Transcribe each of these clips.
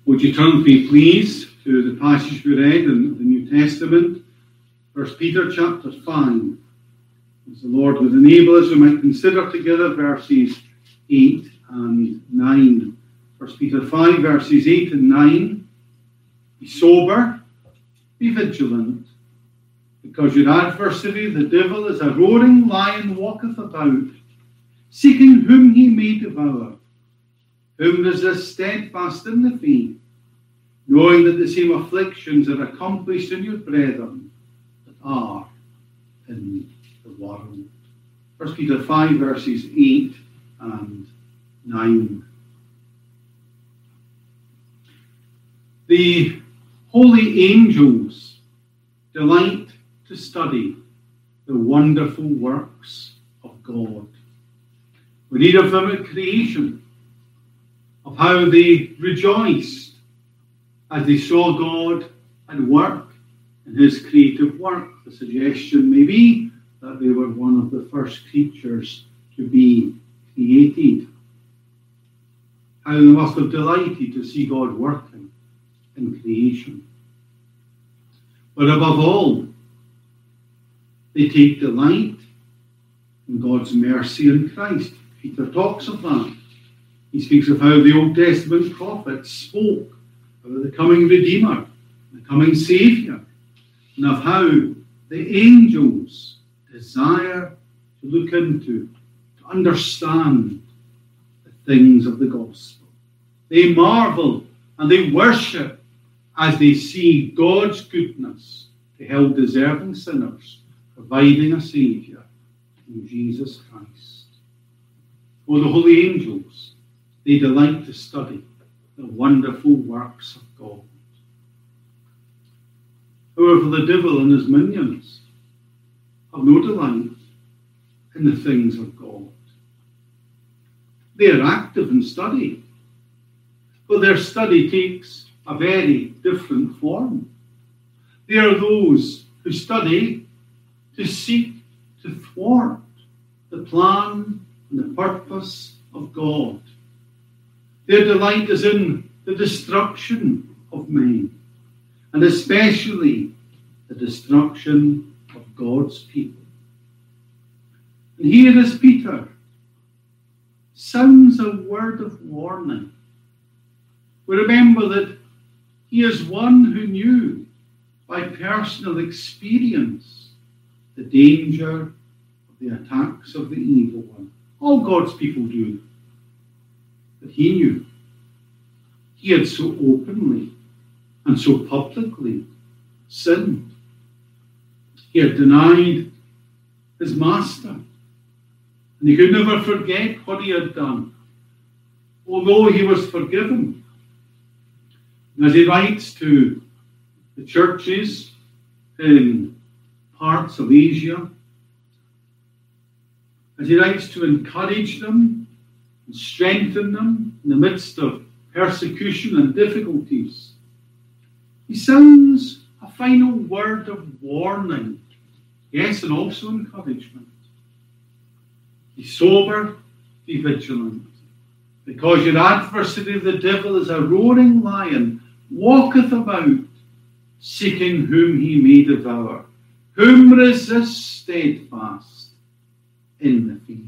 Would you turn with me, please, to the passage we read in the New Testament, 1 Peter chapter 5. As the Lord would enable us, we might consider together verses 8 and 9. 1 Peter 5, verses 8 and 9. Be sober, be vigilant, because your adversary, the devil, as a roaring lion, walketh about, seeking whom he may devour. Whom resist steadfast in the faith, knowing that the same afflictions are accomplished in your brethren that are in the world. 1 Peter 5, verses 8 and 9. The holy angels delight to study the wonderful works of God. We read of them at creation, of how they rejoiced as they saw God at work in his creative work. The suggestion may be that they were one of the first creatures to be created. How they must have delighted to see God working in creation. But above all, they take delight in God's mercy in Christ. Peter talks of that. He speaks of how the Old Testament prophets spoke about the coming Redeemer, the coming Saviour, and of how the angels desire to look into, to understand the things of the gospel. They marvel and they worship as they see God's goodness to help deserving sinners, providing a Saviour in Jesus Christ. For the holy angels, they delight to study the wonderful works of God. However, the devil and his minions have no delight in the things of God. They are active in study, but their study takes a very different form. They are those who study to seek to thwart the plan and the purpose of God. Their delight is in the destruction of men, and especially the destruction of God's people. And here as Peter sounds a word of warning. We remember that he is one who knew by personal experience the danger of the attacks of the evil one. All God's people do. But he knew. He had so openly and so publicly sinned. He had denied his master. And he could never forget what he had done, although he was forgiven. And as he writes to the churches in parts of Asia, as he writes to encourage them and strengthen them in the midst of persecution and difficulties, he sounds a final word of warning, yes, and also encouragement. Be sober, be vigilant, because your adversary, the devil, is a roaring lion, walketh about, seeking whom he may devour. Whom resist steadfast in the faith.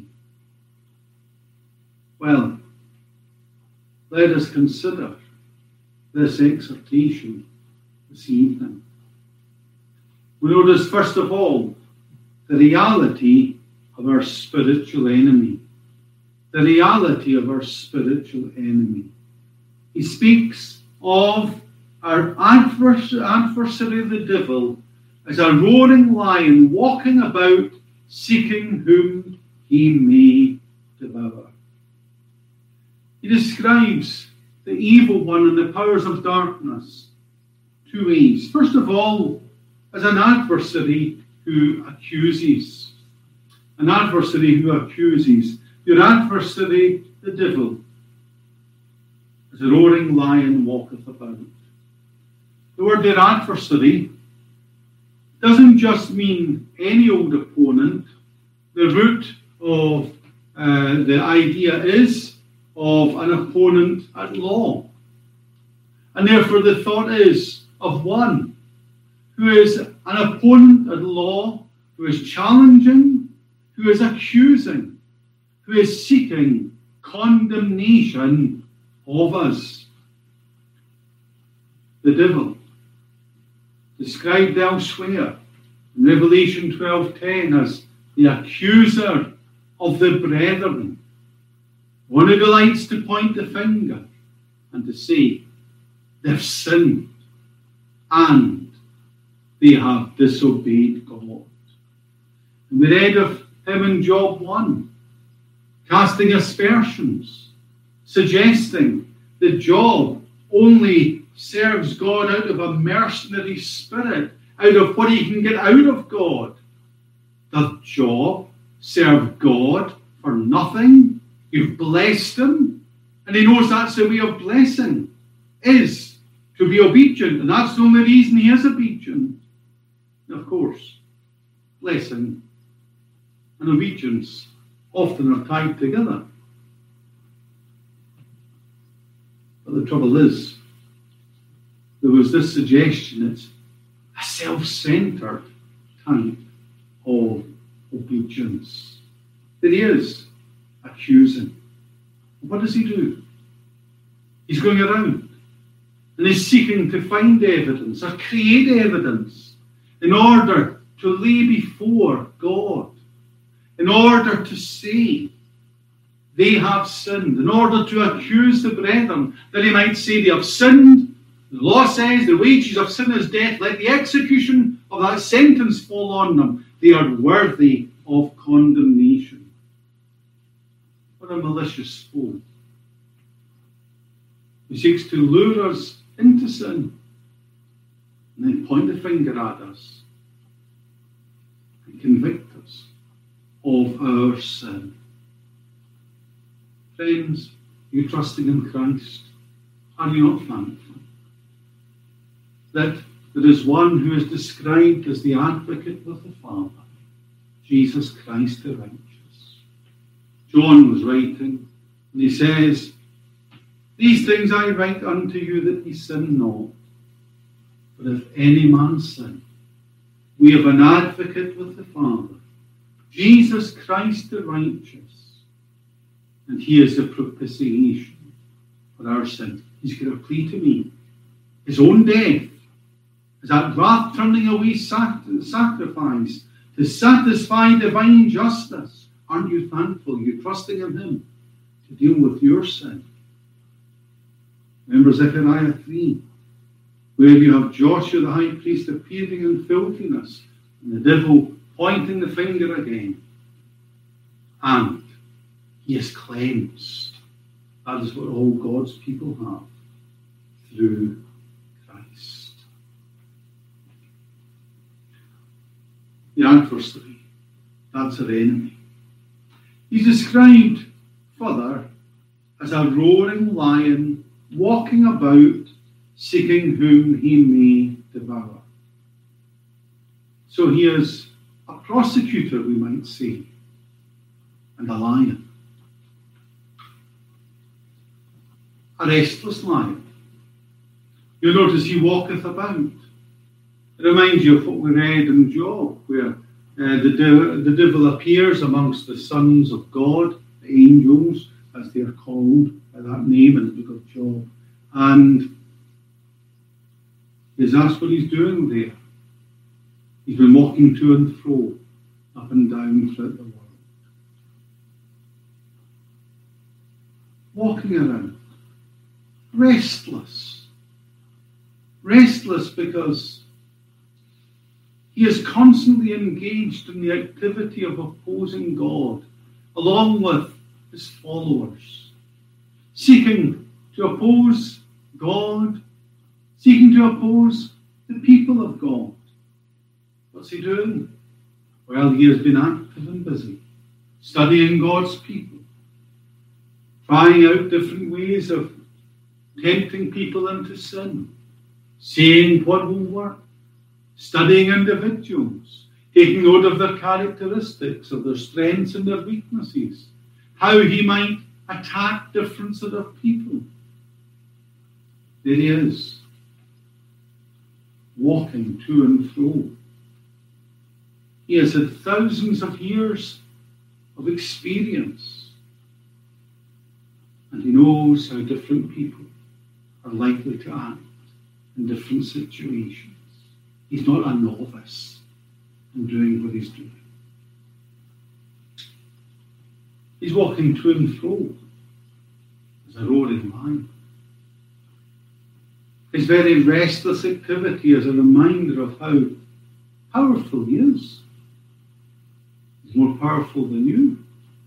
Well, let us consider this exhortation this evening. We notice, first of all, the reality of our spiritual enemy. The reality of our spiritual enemy. He speaks of our adversary, the devil, as a roaring lion walking about, seeking whom he may devour. He describes the evil one and the powers of darkness two ways. First of all, as an adversary who accuses. An adversary who accuses. Your adversary, the devil, as a roaring lion walketh about. The word their adversary doesn't just mean any old opponent. The root of the idea is of an opponent at law. And therefore the thought is of one who is an opponent at law, who is challenging, who is accusing, who is seeking condemnation of us. The devil, described elsewhere in Revelation 12:10 as the accuser of the brethren, one who delights to point the finger and to say they've sinned and they have disobeyed God. And we read of him in Job 1, casting aspersions, suggesting that Job only serves God out of a mercenary spirit, out of what he can get out of God. Does Job serve God for nothing? You've blessed him, and he knows that's the way of blessing, is to be obedient, and that's the only reason he is obedient. And of course, blessing and obedience often are tied together. But the trouble is, there was this suggestion it's a self-centered type of obedience. That he is accusing. What does he do? He's going around and he's seeking to find evidence or create evidence in order to lay before God, in order to say they have sinned, in order to accuse the brethren, that he might say they have sinned. The law says the wages of sin is death. Let the execution of that sentence fall on them. They are worthy of condemnation. What a malicious foe. He seeks to lure us into sin and then point the finger at us and convict us of our sin. Friends, you trusting in Christ, are you not thankful that there is one who is described as the advocate with the Father, Jesus Christ the righteous? John was writing, and he says, "These things I write unto you that ye sin not. But if any man sin, we have an advocate with the Father, Jesus Christ the righteous, and he is the propitiation for our sin." He's got a plea to me. His own death is that wrath turning away sacrifice to satisfy divine justice. Aren't you thankful? You're trusting in him to deal with your sin. Remember Zechariah 3, where you have Joshua the high priest appearing in filthiness and the devil pointing the finger again. And he is cleansed. That is what all God's people have through Christ. The adversary, that's our enemy. He's described further as a roaring lion walking about, seeking whom he may devour. So he is a prosecutor, we might say, and a lion. A restless lion. You'll notice he walketh about. It reminds you of what we read in Job, where the devil appears amongst the sons of God, the angels, as they are called by that name in the book of Job. And that's what he's doing there. He's been walking to and fro, up and down throughout the world. Walking around. Restless. Restless because he is constantly engaged in the activity of opposing God, along with his followers, seeking to oppose God, seeking to oppose the people of God. What's he doing? Well, he has been active and busy, studying God's people, trying out different ways of tempting people into sin, seeing what will work, studying individuals, taking note of their characteristics, of their strengths and their weaknesses, how he might attack different sort of people. There he is, walking to and fro. He has had thousands of years of experience, and he knows how different people are likely to act in different situations. He's not a novice in doing what he's doing. He's walking to and fro as a roaring lion. His very restless activity is a reminder of how powerful he is. He's more powerful than you.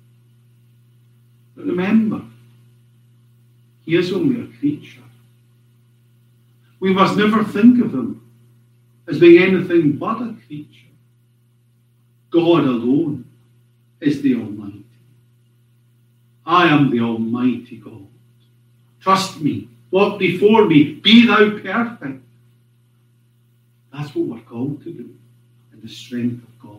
But remember, he is only a creature. We must never think of him as being anything but a creature. God alone is the Almighty. I am the Almighty God. Trust me. Walk before me. Be thou perfect. That's what we're called to do in the strength of God.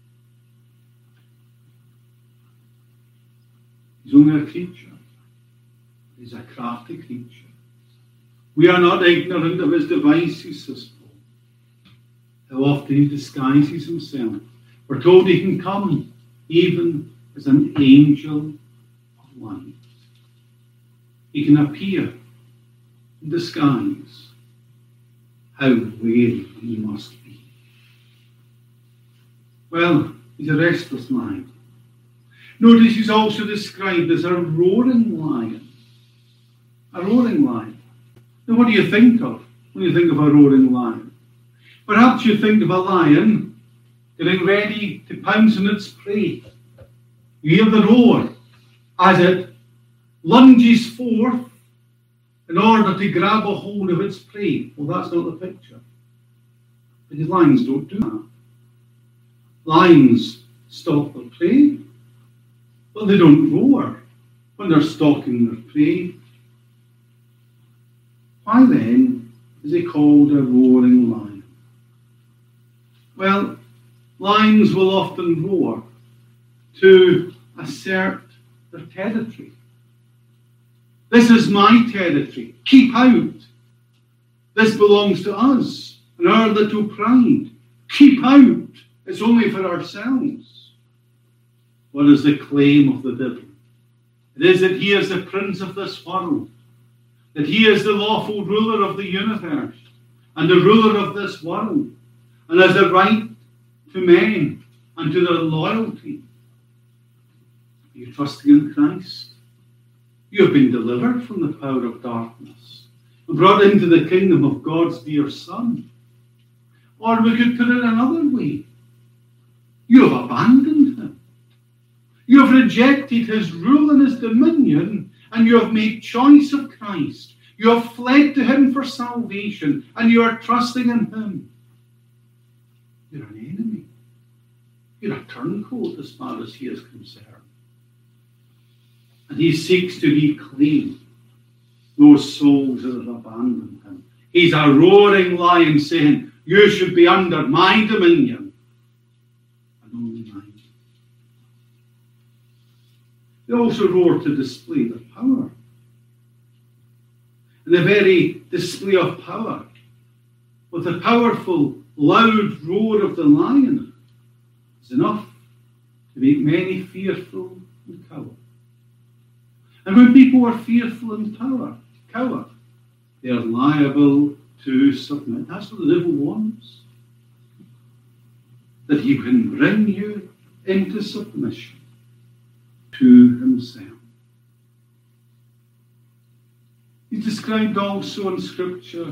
He's only a creature. He's a crafty creature. We are not ignorant of his devices, says Paul. How often he disguises himself. We're told he can come even as an angel of light. He can appear in disguise. How wary he must be. Well, he's a restless lion. Notice he's also described as a roaring lion. A roaring lion. Now, what do you think of when you think of a roaring lion? Perhaps you think of a lion getting ready to pounce on its prey. You hear the roar as it lunges forth in order to grab a hold of its prey. Well, that's not the picture. Because lions don't do that. Lions stalk their prey, but they don't roar when they're stalking their prey. Why then is he called a roaring lion? Well, lions will often roar to assert their territory. This is my territory. Keep out. This belongs to us and our little pride. Keep out. It's only for ourselves. What is the claim of the devil? It is that he is the prince of this world, that he is the lawful ruler of the universe and the ruler of this world, and has the right to men and to their loyalty. Are you trusting in Christ? You have been delivered from the power of darkness and brought into the kingdom of God's dear Son. Or we could put it another way. You have abandoned him. You have rejected his rule and his dominion, and you have made choice of Christ. You have fled to him for salvation, and you are trusting in him. You're an enemy. You're a turncoat as far as he is concerned. And he seeks to reclaim those souls that have abandoned him. He's a roaring lion saying, you should be under my dominion and only mine. They also roar to display their power. And the very display of power, with the powerful, loud roar of the lion, is enough to make many fearful and cower. And when people are fearful and cower, they are liable to submit. That's what the devil wants. That he can bring you into submission to himself. He's described also in Scripture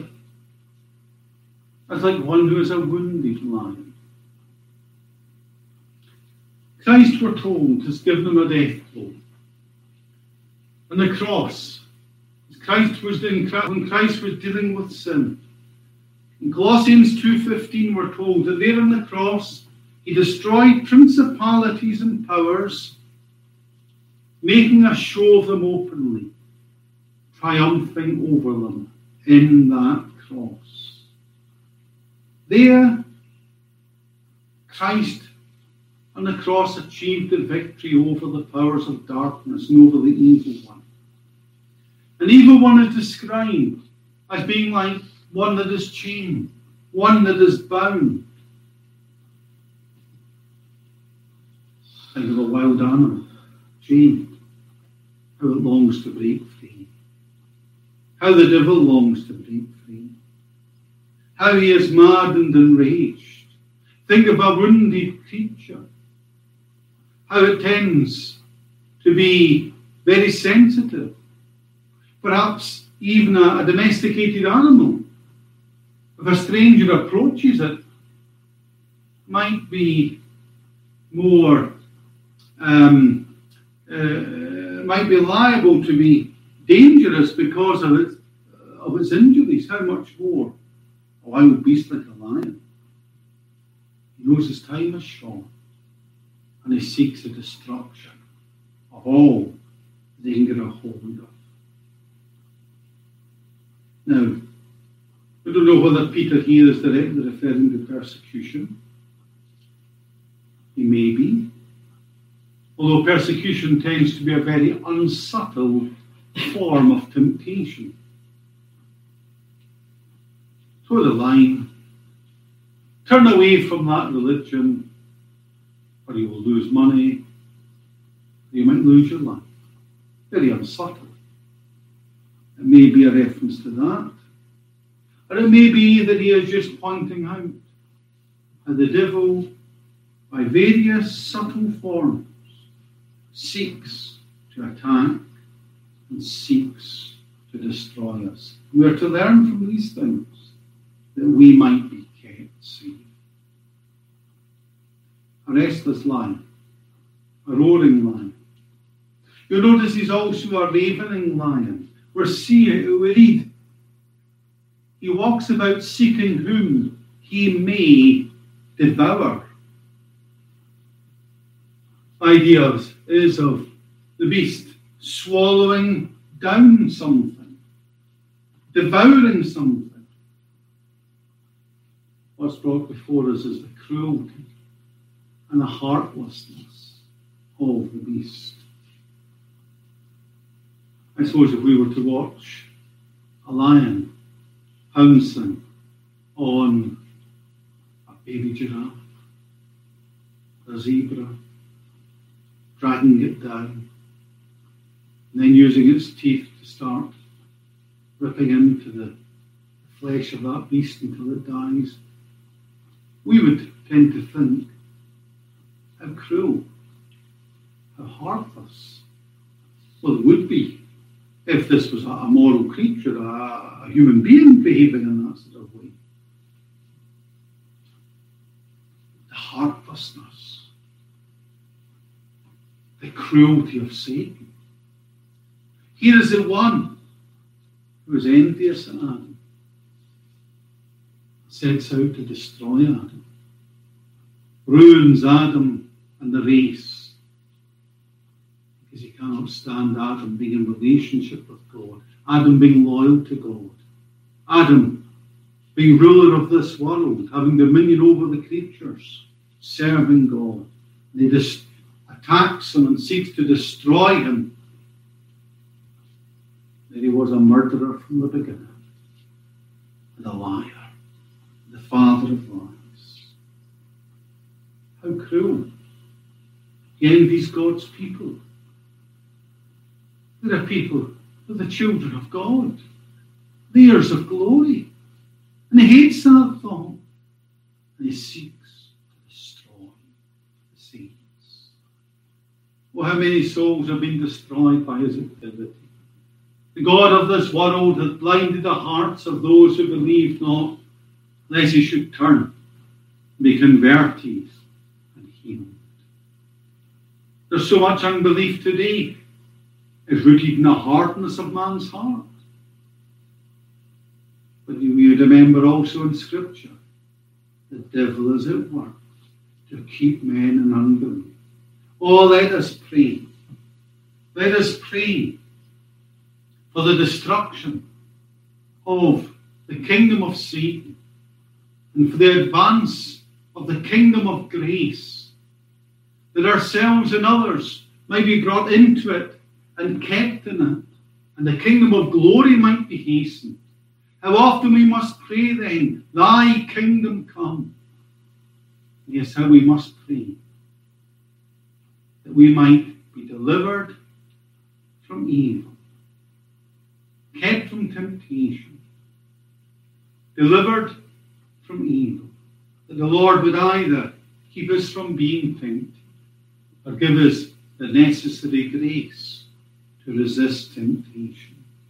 as like one who is a wounded lion. Christ, we're told, has given him a death blow. On the cross, when Christ was dealing with sin. In Colossians 2:15, we're told that there on the cross, he destroyed principalities and powers, making a show of them openly, triumphing over them in that cross. There, Christ on the cross achieved the victory over the powers of darkness and over the evil one. An evil one is described as being like one that is chained, one that is bound. Think of a wild animal, chained, how it longs to break free. How the devil longs to break free. How he is mad and enraged. Think of a wounded creature. How it tends to be very sensitive. Perhaps even a domesticated animal. If a stranger approaches it, might be more, might be liable to be dangerous because of its injuries. How much more a wild beast like a lion? He knows his time is short, and he seeks the destruction of all they can get a hold of. Now, I don't know whether Peter here is directly referring to persecution. He may be. Although persecution tends to be a very unsubtle form of temptation. Toe the line. Turn away from that religion, or you will lose money, or you might lose your life. Very unsubtle. It may be a reference to that. Or it may be that he is just pointing out how the devil, by various subtle forms, seeks to attack and seeks to destroy us. We are to learn from these things that we might be kept safe. A restless lion, a roaring lion. You'll notice he's also a ravening lion. We read, he walks about seeking whom he may devour. Ideas is of the beast swallowing down something, devouring something. What's brought before us is the cruelty and the heartlessness of the beast. I suppose if we were to watch a lion pouncing on a baby giraffe, a zebra, dragging it down, and then using its teeth to start ripping into the flesh of that beast until it dies, we would tend to think, how cruel, how heartless. Well, it would be if this was a moral creature, a human being behaving in that sort of way. The heartlessness, the cruelty of Satan. Here is the one who is envious at Adam, sets out to destroy Adam, ruins Adam and the race, because he cannot stand Adam being in relationship with God, Adam being loyal to God, Adam being ruler of this world, having dominion over the creatures, serving God. And he just attacks him and seeks to destroy him. That he was a murderer from the beginning, and a liar, the father of lies. How cruel. He envies God's people. There are people, they're the children of God, the heirs of glory. And he hates that thought. And he seeks to destroy the saints. Well, how many souls have been destroyed by his activity? The God of this world hath blinded the hearts of those who believe not, lest he should turn and be converted and healed. There's so much unbelief today. It's rooted in the hardness of man's heart. But you remember also in Scripture, the devil is at work to keep men in unbelief. Oh, let us pray. Let us pray for the destruction of the kingdom of Satan and for the advance of the kingdom of grace, that ourselves and others might be brought into it and kept in it, and the kingdom of glory might be hastened, How often we must pray then, thy kingdom come. Yes, how we must pray that we might be delivered from evil, kept from temptation, delivered from evil, that the Lord would either keep us from being tempted or give us the necessary grace to resist temptation.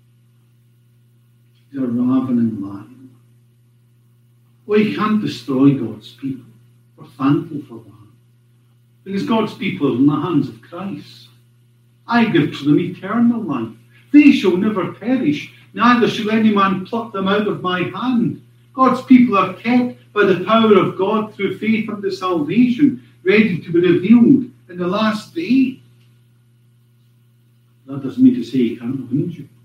He's a ravening lion. We can't destroy God's people. We're thankful for that. Because God's people are in the hands of Christ. I give to them eternal life. They shall never perish, neither shall any man pluck them out of my hand. God's people are kept by the power of God through faith unto salvation, ready to be revealed in the last day. That doesn't mean to say he can't wound you.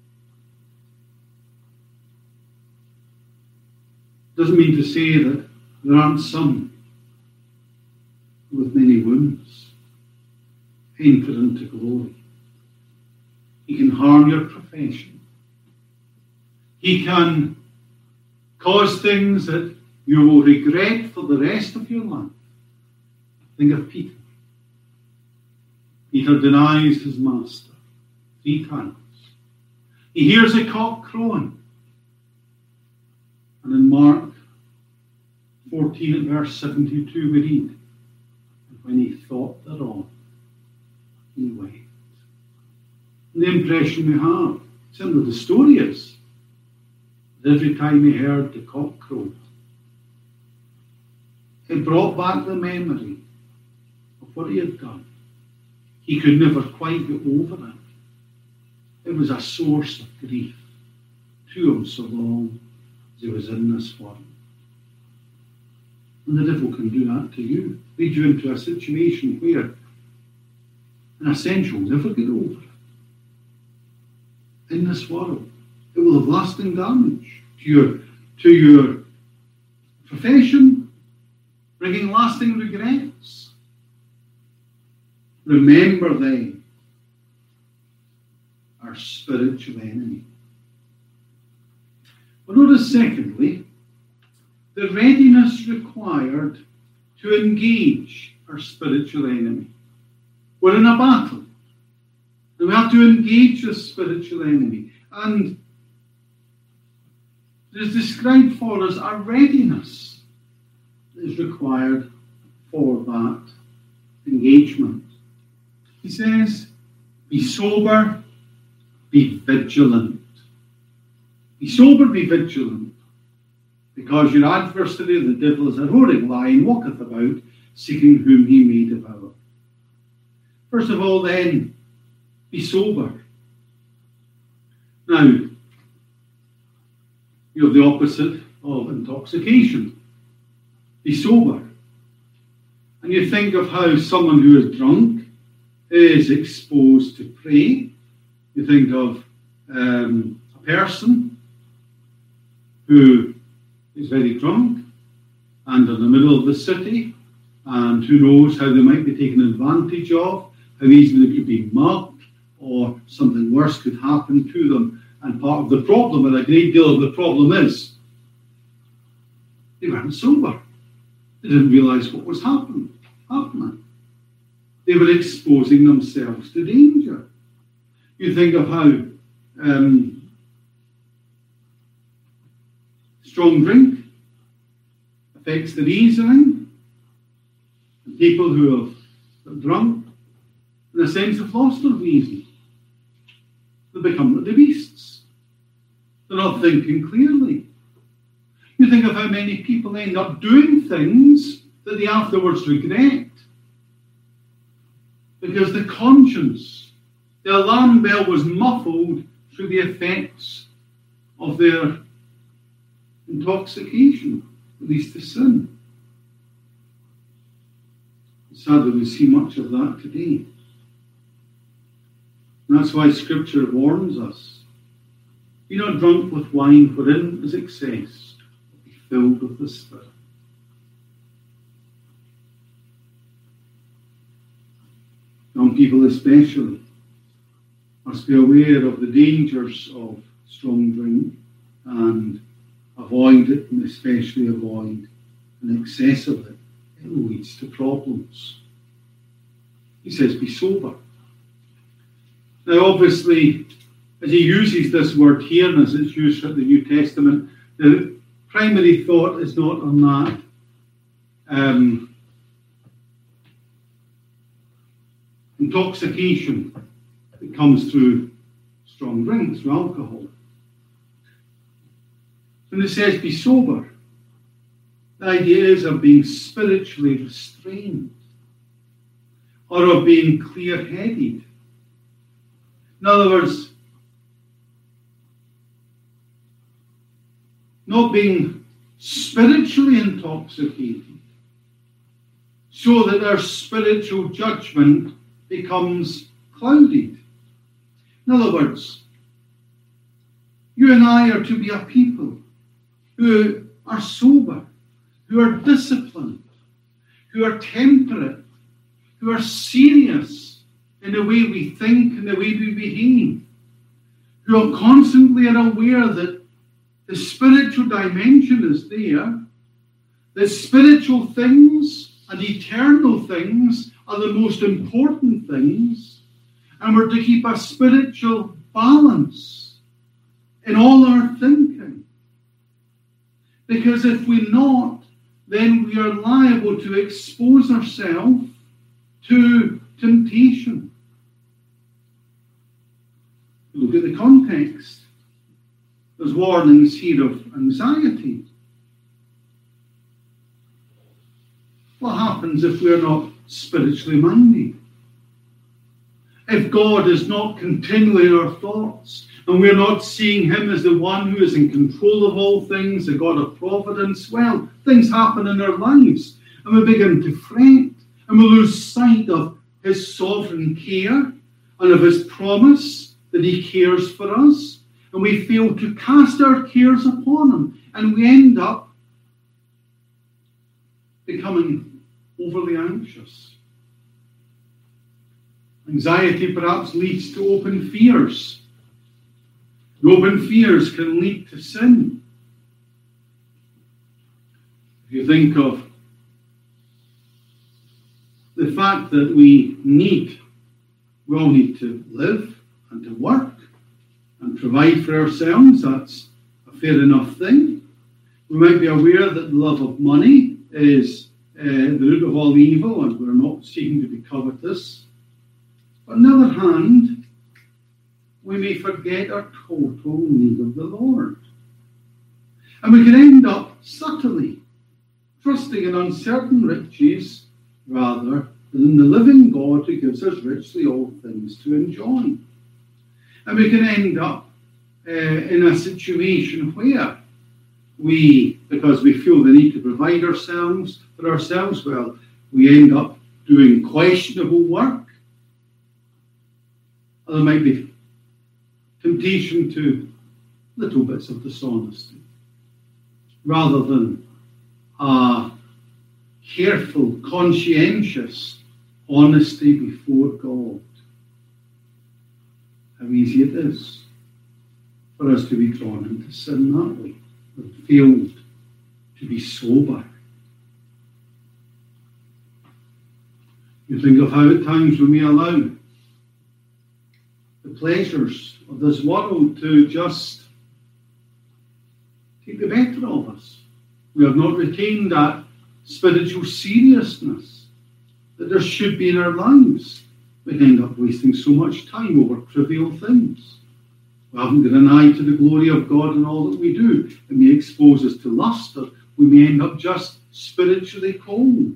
Doesn't mean to say that there aren't some with many wounds enter into glory. He can harm your profession. He can cause things that you will regret for the rest of your life. Think of Peter. Peter denies his master 3 times. He hears a cock crowing. And in Mark 14 at verse 72 we read, and when he thought thereof, he wept. And the impression we have, similar to the story is, that every time he heard the cock crow, it brought back the memory of what he had done. He could never quite get over it. It was a source of grief to him so long as he was in this world. And the devil can do that to you. Lead you into a situation where, in a sense, you'll never get over it. In this world, it will have lasting damage to your profession, bringing lasting regrets. Remember then our spiritual enemy. Well, notice secondly, the readiness required to engage our spiritual enemy. We're in a battle. And we have to engage the spiritual enemy. And it is described for us a readiness that is required for that engagement. He says, be sober, be vigilant. Be sober, be vigilant, because your adversary, the devil, is a roaring lion, walketh about, seeking whom he may devour. First of all, then, be sober. Now, you have the opposite of intoxication. Be sober. And you think of how someone who is drunk is exposed to prey. You think of a person who is very drunk and in the middle of the city, and who knows how they might be taken advantage of, how easily they could be mugged, or something worse could happen to them. And part of the problem, and a great deal of the problem, is they weren't sober. They didn't realise what was happening. They were exposing themselves to danger. You think of how strong drink affects the reasoning. And people who have drunk, in a sense, have lost their reason. They become like the beasts. They're not thinking clearly. You think of how many people end up doing things that they afterwards regret. Because the conscience, the alarm bell was muffled through the effects of their intoxication, at least the sin. Sadly, we see much of that today. And that's why Scripture warns us. Be not drunk with wine wherein is excess, but be filled with the Spirit. Young people especially must be aware of the dangers of strong drink. and avoid it, and especially avoid an excess of it. It leads to problems. He says, be sober. Now, obviously, as he uses this word here, and as it's used for the New Testament, the primary thought is not on that intoxication that comes through strong drinks, through alcohol. When it says be sober, the idea is of being spiritually restrained or of being clear-headed. In other words, not being spiritually intoxicated so that our spiritual judgment becomes clouded. In other words, you and I are to be a people who are sober, who are disciplined, who are temperate, who are serious in the way we think and the way we behave, who are constantly aware that the spiritual dimension is there, that spiritual things and eternal things are the most important things, and we're to keep a spiritual balance in all our thinking. Because if we're not, then we are liable to expose ourselves to temptation. Look at the context. There's warnings here of anxiety. What happens if we're not spiritually minded? If God is not continually in our thoughts, and we're not seeing him as the one who is in control of all things, the God of providence, well, things happen in our lives, and we begin to fret, and we lose sight of his sovereign care and of his promise that he cares for us, and we fail to cast our cares upon him, and we end up becoming overly anxious. Anxiety perhaps leads to open fears. And open fears can lead to sin. If you think of the fact that we all need to live and to work and provide for ourselves, that's a fair enough thing. We might be aware that the love of money is the root of all evil, and we're not seeking to be covetous. But on the other hand, we may forget our total need of the Lord. And we can end up subtly trusting in uncertain riches rather than in the living God who gives us richly all things to enjoy. And we can end up in a situation where because we feel the need to provide ourselves for ourselves, well, we end up doing questionable work. Or there might be temptation to little bits of dishonesty, rather than a careful, conscientious honesty before God. How easy it is for us to be drawn into sin that way, and failed to be sober. You think of how at times we may allow the pleasures of this world to just take the better of us. We have not retained that spiritual seriousness that there should be in our lives. We end up wasting so much time over trivial things. We haven't got an eye to the glory of God in all that we do. It may expose us to lust, or we may end up just spiritually cold.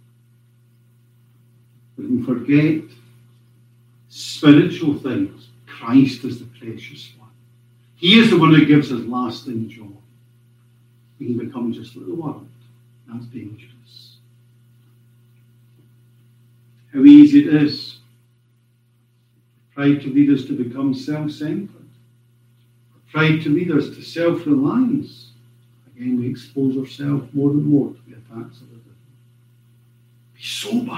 We can forget spiritual things. Christ is the precious one. He is the one who gives us lasting joy. We can become just like the world. That's dangerous. How easy it is for pride to lead us to become self-centered. For pride to lead us to self-reliance. Again, we expose ourselves more and more to the attacks of the devil. Be sober.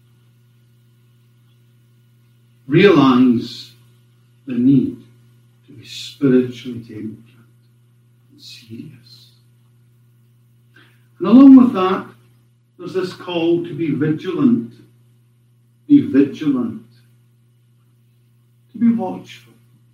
Realize the need to be spiritually temperate and serious. And along with that, there's this call to be vigilant. Be vigilant. To be watchful.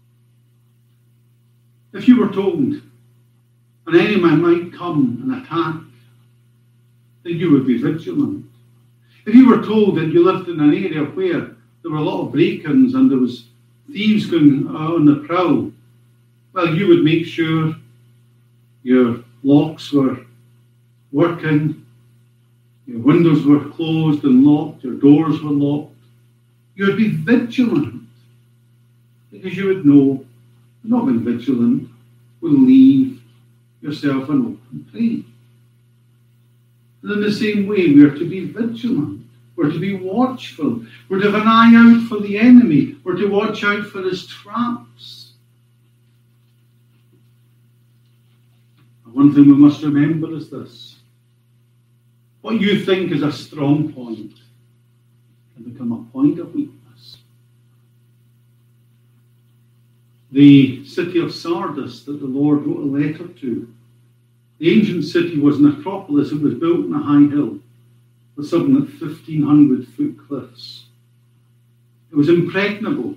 If you were told an enemy might come and attack, then you would be vigilant. If you were told that you lived in an area where there were a lot of break-ins and there was thieves going on the prowl, well, you would make sure your locks were working, your windows were closed and locked, your doors were locked. You would be vigilant because you would know not being vigilant will leave yourself an open prey. And in the same way, we are to be vigilant. We're to be watchful. We're to have an eye out for the enemy. We're to watch out for his traps. And one thing we must remember is this. What you think is a strong point can become a point of weakness. The city of Sardis that the Lord wrote a letter to, the ancient city was an acropolis. It was built on a high hill with something like 1,500-foot cliffs. It was impregnable,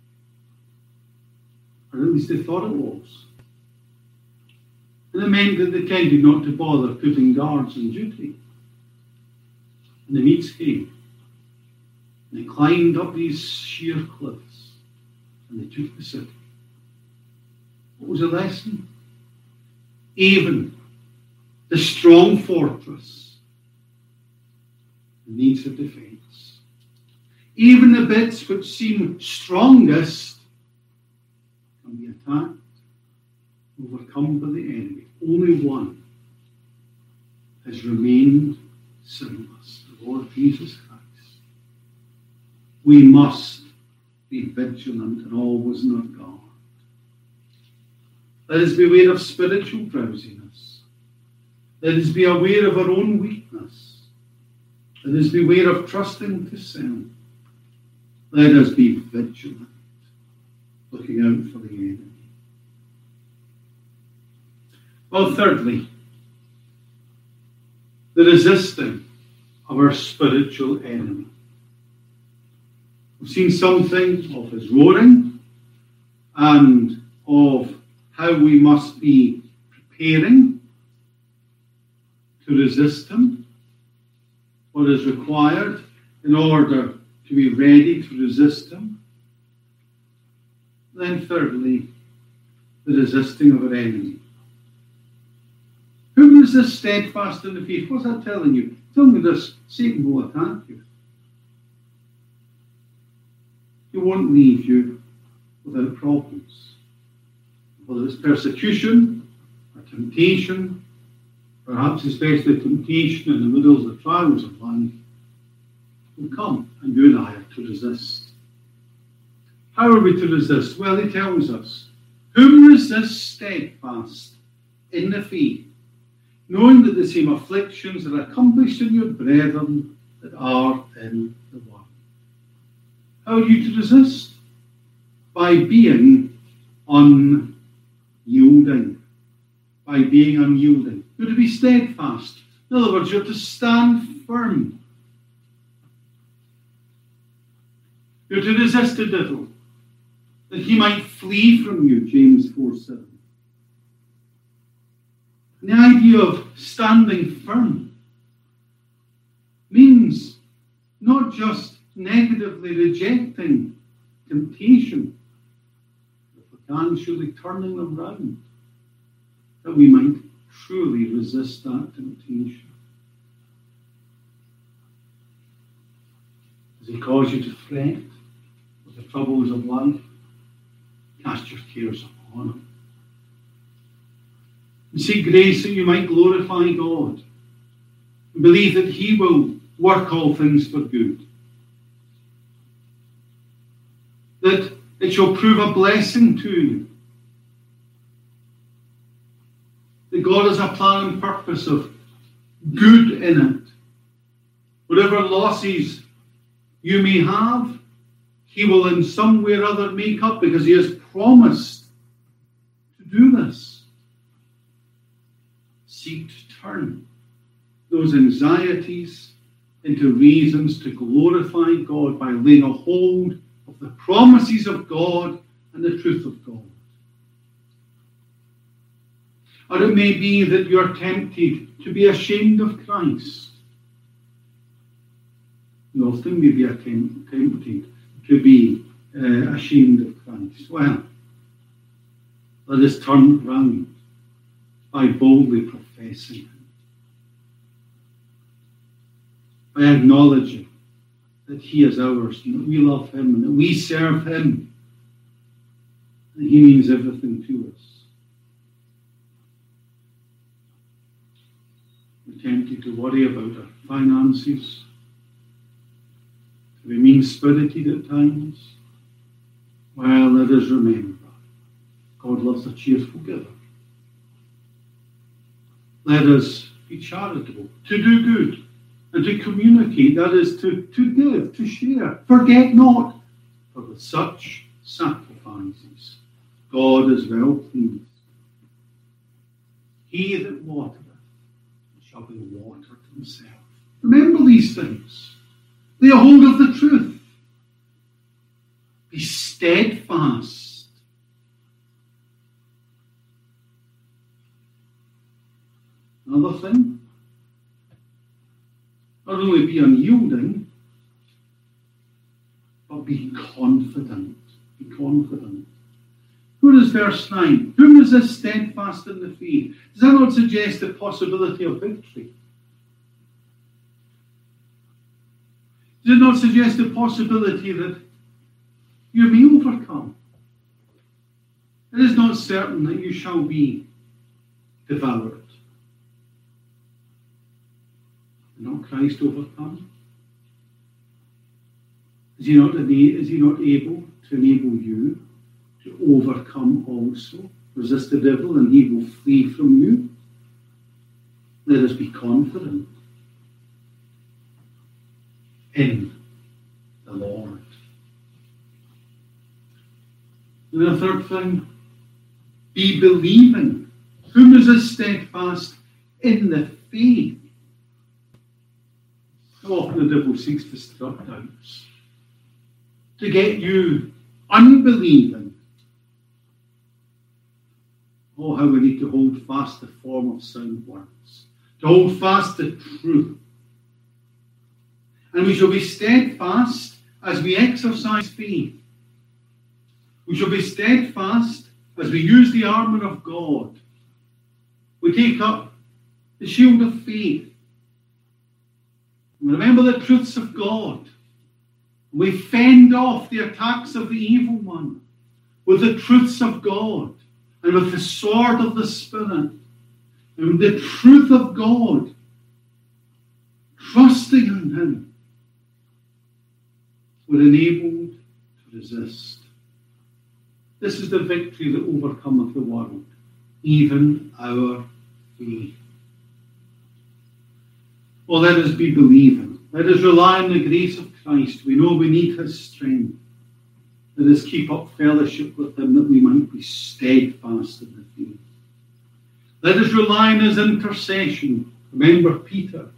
or at least they thought it was. And it meant that they tended not to bother putting guards on duty. And the Medes came. And they climbed up these sheer cliffs and they took the city. What was the lesson? Even the strong fortress needs a defence. Even the bits which seem strongest can be attacked, overcome by the enemy. Only one has remained sinless, the Lord Jesus Christ. We must be vigilant and always on guard. Let us beware of spiritual drowsiness. Let us be aware of our own weakness. Let us beware of trusting to sin. Let us be vigilant, looking out for the enemy. Well, thirdly, the resisting of our spiritual enemy. We've seen something of his roaring and of how we must be preparing to resist him, what is required in order to be ready to resist him. Then thirdly, the resisting of our enemy. Who resists steadfast in the faith? What's that telling you? Tell me this, Satan will attack you. He won't leave you without problems. Whether it's persecution or temptation, perhaps especially temptation in the middle of the trials of life, will come, and you and I are to resist. How are we to resist? Well, he tells us, whom resists steadfast in the faith, knowing that the same afflictions are accomplished in your brethren that are in the world. How are you to resist? By being unyielding. By being unyielding. You're to be steadfast. In other words, you're to stand firm. You're to resist the devil, that he might flee from you, James 4:7. And the idea of standing firm means not just negatively rejecting temptation, but if we can, surely turning them round, that we might truly resist that temptation. Does he cause you to fret with the troubles of life? Cast your cares upon him. And seek grace that you might glorify God. And believe that he will work all things for good. That it shall prove a blessing to you. That God has a plan and purpose of good in it. Whatever losses you may have, he will in some way or other make up, because he has promised do this. Seek to turn those anxieties into reasons to glorify God by laying a hold of the promises of God and the truth of God. Or it may be that you are tempted to be ashamed of Christ. You often may be tempted to be ashamed of Christ. Well, let us turn round by boldly professing Him, by acknowledging that He is ours, and that we love Him, and that we serve Him, and He means everything to us. We're tempted to worry about our finances, to be mean-spirited at times. Well, let us remember, God loves a cheerful giver. Let us be charitable, to do good, and to communicate, that is, to give, to share. Forget not, for with such sacrifices God is well pleased. He that watereth shall be watered himself. Remember these things. Lay a hold of the truth. Be steadfast. Another thing, not only be unyielding, but be confident. Be confident. Who is verse 9? Whom is this steadfast in the faith? Does that not suggest the possibility of victory? Does it not suggest the possibility that you may overcome? It is not certain that you shall be devoured. Did not Christ overcome? Is he not able to enable you to overcome also? Resist the devil and he will flee from you. Let us be confident in the Lord. And the third thing, be believing. Whom is this steadfast in the faith? How often the devil seeks to stir up doubts, to get you unbelieving. Oh, how we need to hold fast the form of sound words, to hold fast the truth. And we shall be steadfast as we exercise faith. We shall be steadfast as we use the armour of God. We take up the shield of faith. We remember the truths of God. We fend off the attacks of the evil one with the truths of God and with the sword of the Spirit and with the truth of God, trusting in Him. We're enabled to resist. This is the victory that overcometh the world, even our faith. Oh, let us be believing. Let us rely on the grace of Christ. We know we need His strength. Let us keep up fellowship with Him that we might be steadfast in the faith. Let us rely on His intercession. Remember Peter.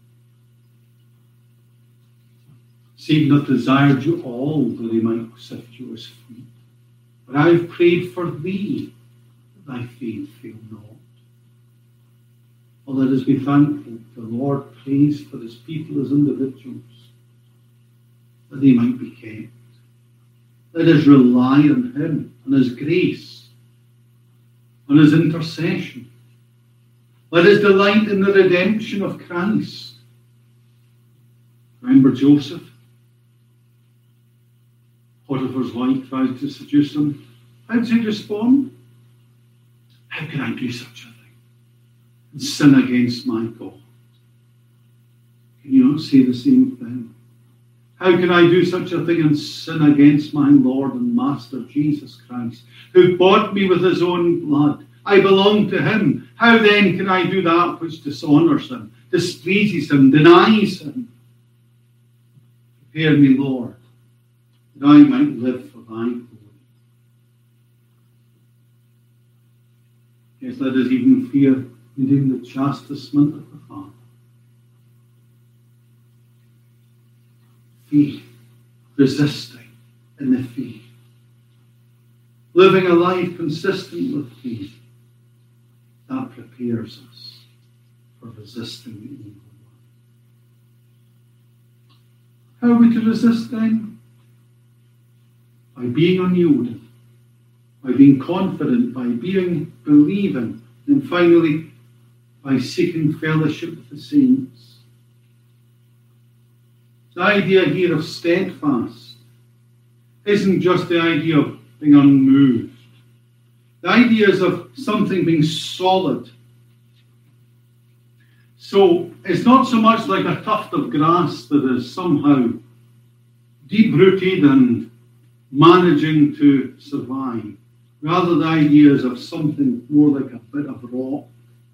Satan hath desired you all that he might sift you as wheat. But I have prayed for thee, that thy faith fail not. Oh, let us be thankful. The Lord prays for His people as individuals, that they might be kept. Let us rely on Him, on His grace, on His intercession. Let us delight in the redemption of Christ. Remember Joseph? Potiphar's wife tried to seduce him. How does he respond? How can I do such a thing and sin against my God? Can you not say the same thing? How can I do such a thing and sin against my Lord and Master Jesus Christ, who bought me with His own blood? I belong to Him. How then can I do that which dishonours Him, displeases Him, denies Him? Prepare me, Lord, that I might live for Thy glory. Yes, let us even fear needing the chastisement of the Father. Faith, resisting in the faith. Living a life consistent with faith. That prepares us for resisting the evil one. How are we to resist then? By being unyielding, by being confident, by being believing, and finally by seeking fellowship with the saints. The idea here of steadfast isn't just the idea of being unmoved. The idea is of something being solid. So it's not so much like a tuft of grass that is somehow deep-rooted and managing to survive. Rather, the idea is of something more like a bit of rock.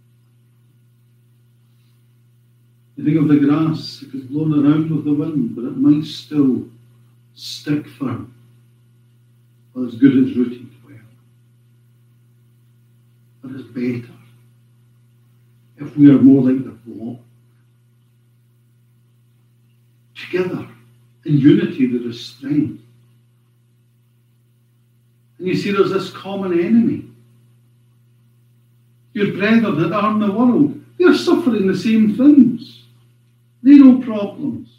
You think of the grass, it gets blown around with the wind, but it might still stick firm. Well, as good as rooted well. But it's better if we are more like the rock. Together, in unity, there is strength. And you see, there's this common enemy. Your brethren that are in the world, they're suffering the same things. They know problems.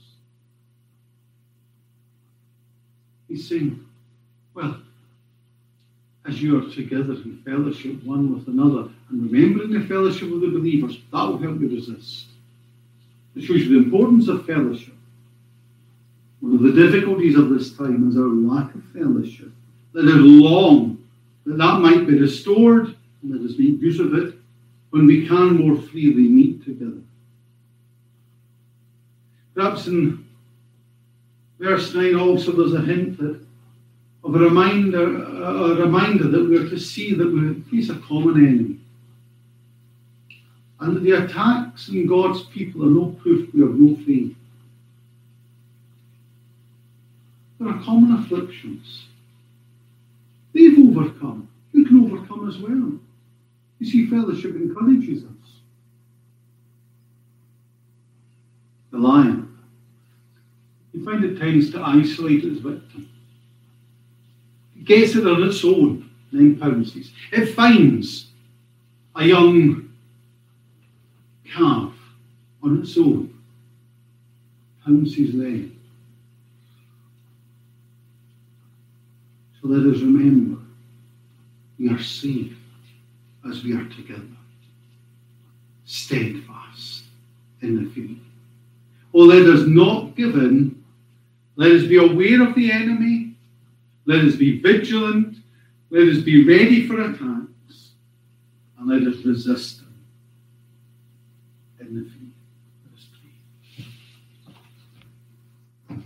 He's saying, well, as you are together in fellowship one with another, and remembering the fellowship of the believers, that will help you resist. It shows you the importance of fellowship. One of the difficulties of this time is our lack of fellowship. Let us long that might be restored, and let us make use of it when we can more freely meet together. Perhaps in verse 9 also there's a hint of a reminder that we're to see that we face a common enemy. And that the attacks on God's people are no proof we have no faith. There are common afflictions. They've overcome. You can overcome as well. You see, fellowship encourages us. The lion, you find it tends to isolate its victim. It gets it on its own, then pounces. It finds a young calf on its own, pounces then. So let us remember, we are safe as we are together, steadfast in the faith. Oh, let us not give in. Let us be aware of the enemy. Let us be vigilant. Let us be ready for attacks. And let us resist them in the faith. Let us pray.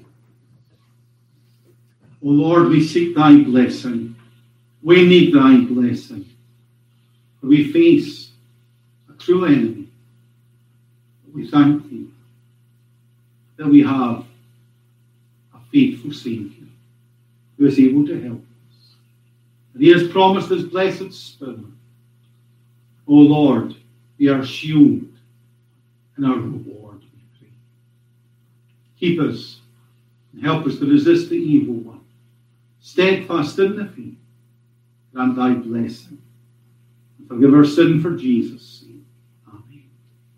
O Lord, we seek thy blessing. We need thy blessing. For we face a cruel enemy. But we thank thee that we have a faithful Saviour who is able to help us. And he has promised his blessed Spirit. O Lord, be our shield and our reward, we pray. Keep us and help us to resist the evil one. Steadfast in the faith, grant thy blessing. And forgive our sin for Jesus.